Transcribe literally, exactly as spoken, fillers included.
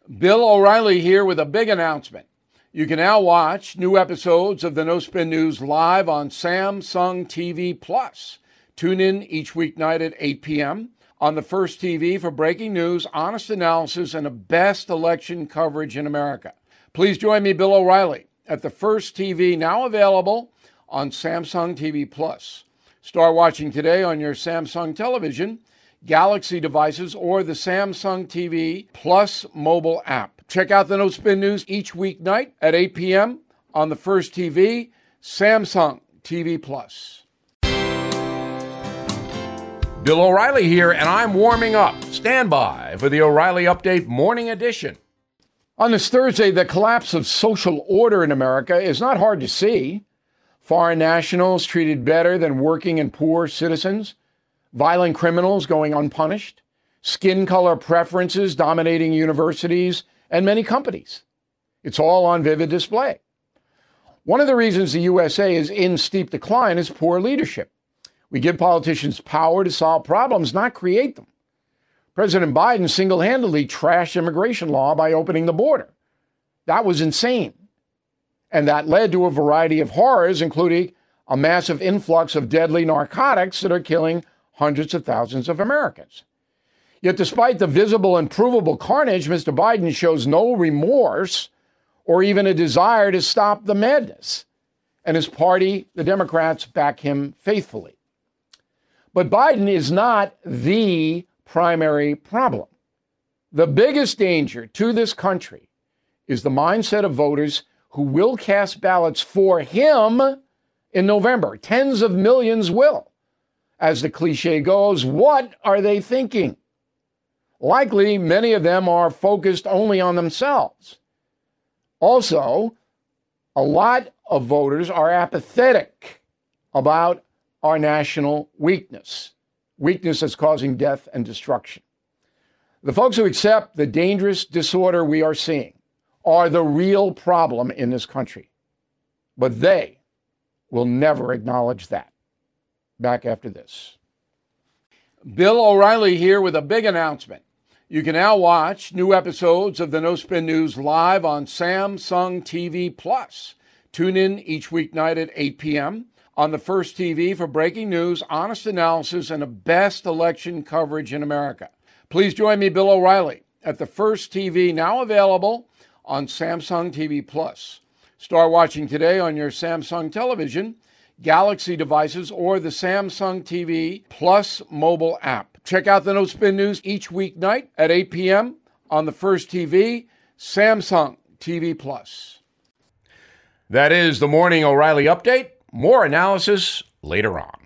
Bill O'Reilly here with a big announcement. You can now watch new episodes of the No Spin News live on Samsung T V Plus. Tune in each weeknight at eight p.m. on the First T V for breaking news, honest analysis, and the best election coverage in America. Please join me, Bill O'Reilly, at the First T V, now available on Samsung T V Plus. Start watching today on your Samsung television, Galaxy devices, or the Samsung T V Plus mobile app. Check out the No Spin News each weeknight at eight p.m. on the First T V, Samsung T V Plus. Bill O'Reilly here, and I'm warming up. Stand by for the O'Reilly Update Morning Edition. On this Thursday, the collapse of social order in America is not hard to see. Foreign nationals treated better than working and poor citizens. Violent criminals going unpunished, skin color preferences dominating universities and many companies. It's all on vivid display. One of the reasons the U S A is in steep decline is poor leadership. We give politicians power to solve problems, not create them. President Biden single-handedly trashed immigration law by opening the border. That was insane. And that led to a variety of horrors, including a massive influx of deadly narcotics that are killing hundreds of thousands of Americans. Yet despite the visible and provable carnage, Mister Biden shows no remorse or even a desire to stop the madness. And his party, the Democrats, back him faithfully. But Biden is not the primary problem. The biggest danger to this country is the mindset of voters who will cast ballots for him in November. Tens of millions will. As the cliche goes, what are they thinking? Likely, many of them are focused only on themselves. Also, a lot of voters are apathetic about our national weakness. Weakness that's causing death and destruction. The folks who accept the dangerous disorder we are seeing are the real problem in this country. But they will never acknowledge that. Back after this. Bill O'Reilly here with a big announcement. You can now watch new episodes of the No Spin News live on Samsung T V Plus. Tune in each weeknight at eight p.m. on the First T V for breaking news, honest analysis, and the best election coverage in America. Please join me, Bill O'Reilly, at the First T V, now available on Samsung T V Plus. Start watching today on your Samsung television, Galaxy devices, or the Samsung T V Plus mobile app. Check out the No Spin News each weeknight at eight p.m. on the First T V, Samsung T V Plus. That is the Morning O'Reilly Update. More analysis later on.